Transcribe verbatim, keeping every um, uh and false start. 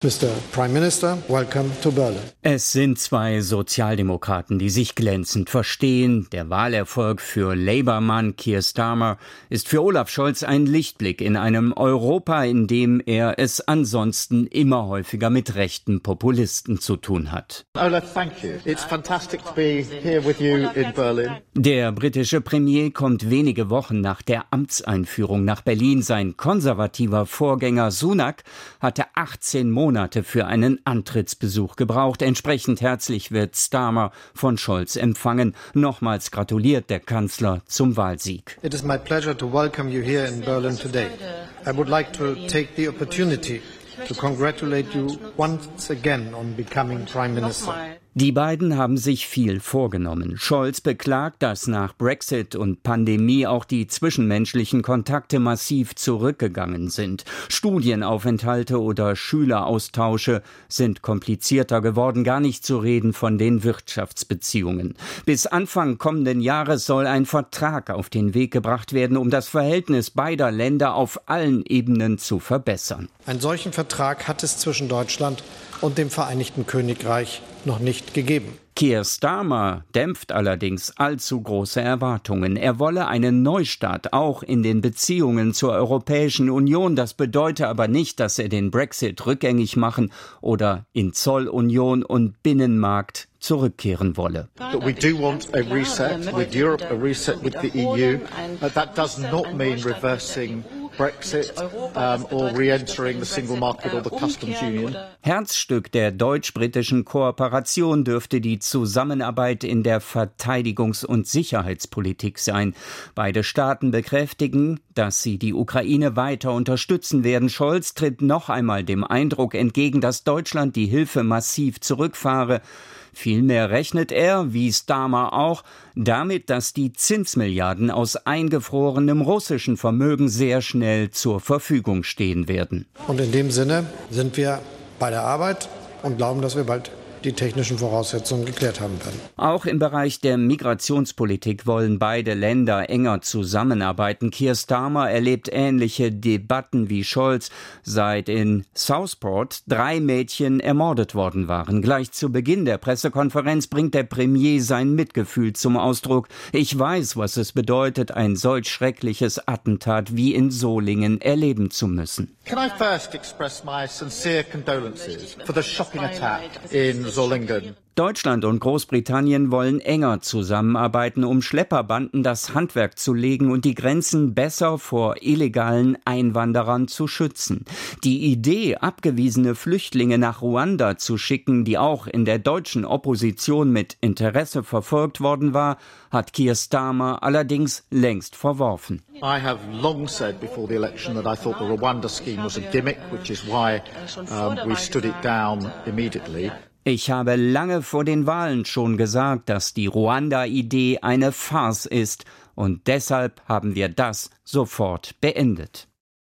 Mister Prime Minister, welcome to Berlin. Es sind zwei Sozialdemokraten, die sich glänzend verstehen. Der Wahlerfolg für Labour-Mann Keir Starmer ist für Olaf Scholz ein Lichtblick in einem Europa, in dem er es ansonsten immer häufiger mit rechten Populisten zu tun hat. Olaf, thank you. It's fantastic to be here with you in Berlin. Der britische Premier kommt wenige Wochen nach der Amtseinführung nach Berlin. Sein konservativer Vorgänger Sunak hatte achtzehn Monate für einen Antrittsbesuch gebraucht. Entsprechend herzlich wird Starmer von Scholz empfangen. Nochmals gratuliert der Kanzler zum Wahlsieg. It is my pleasure to welcome you here in Berlin today. I would like to take the opportunity to congratulate you once again on becoming Prime Minister. Die beiden haben sich viel vorgenommen. Scholz beklagt, dass nach Brexit und Pandemie auch die zwischenmenschlichen Kontakte massiv zurückgegangen sind. Studienaufenthalte oder Schüleraustausche sind komplizierter geworden, gar nicht zu reden von den Wirtschaftsbeziehungen. Bis Anfang kommenden Jahres soll ein Vertrag auf den Weg gebracht werden, um das Verhältnis beider Länder auf allen Ebenen zu verbessern. Einen solchen Vertrag hat es zwischen Deutschland und dem Vereinigten Königreich noch nicht gegeben. Keir Starmer dämpft allerdings allzu große Erwartungen. Er wolle einen Neustart auch in den Beziehungen zur Europäischen Union. Das bedeute aber nicht, dass er den Brexit rückgängig machen oder in Zollunion und Binnenmarkt zurückkehren wolle. But we do want a reset with Europe, a reset with the E U. Uh, that does not mean reversing Brexit um, or re-entering the single market or the customs union. Herzstück der deutsch-britischen Kooperation dürfte die Zusammenarbeit in der Verteidigungs- und Sicherheitspolitik sein. Beide Staaten bekräftigen, dass sie die Ukraine weiter unterstützen werden. Scholz tritt noch einmal dem Eindruck entgegen, dass Deutschland die Hilfe massiv zurückfahre. Vielmehr rechnet er, wie Starmer auch, damit, dass die Zinsmilliarden aus eingefrorenem russischen Vermögen sehr schnell zur Verfügung stehen werden. Und in dem Sinne sind wir bei der Arbeit und glauben, dass wir bald die technischen Voraussetzungen geklärt haben werden. Auch im Bereich der Migrationspolitik wollen beide Länder enger zusammenarbeiten. Keir Starmer erlebt ähnliche Debatten wie Scholz, seit in Southport drei Mädchen ermordet worden waren. Gleich zu Beginn der Pressekonferenz bringt der Premier sein Mitgefühl zum Ausdruck. Ich weiß, was es bedeutet, ein solch schreckliches Attentat wie in Solingen erleben zu müssen. Can I first express my sincere condolences for the shocking attack in Solingen? Deutschland und Großbritannien wollen enger zusammenarbeiten, um Schlepperbanden das Handwerk zu legen und die Grenzen besser vor illegalen Einwanderern zu schützen. Die Idee, abgewiesene Flüchtlinge nach Ruanda zu schicken, die auch in der deutschen Opposition mit Interesse verfolgt worden war, hat Keir Starmer allerdings längst verworfen. I have long said before the election that I thought the Rwanda scheme was a gimmick, which is why um, we stood it down immediately. Ich habe lange vor den Wahlen schon gesagt, dass die Ruanda-Idee eine Farce ist, und deshalb haben wir das sofort beendet.